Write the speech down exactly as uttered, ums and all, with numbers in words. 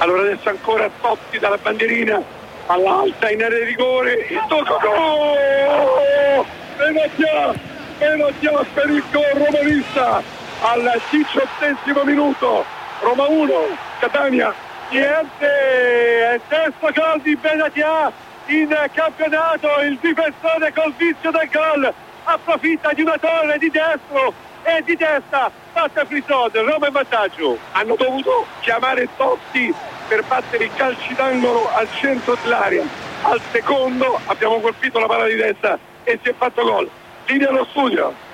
Allora adesso ancora Totti dalla bandierina all'alta in area di rigore, il tocco, gol! Benatia, Benatia per il gol romanista al diciottesimo minuto, Roma uno, Catania niente, è il terzo gol di Benatia in campionato, il difensore col vizio del gol approfitta di una torre di destro e di testa, batte Frisod, Roma in vantaggio. Hanno dovuto chiamare Totti per battere i calci d'angolo al centro dell'area. Al secondo abbiamo colpito la palla di destra e si è fatto gol. Linea allo studio.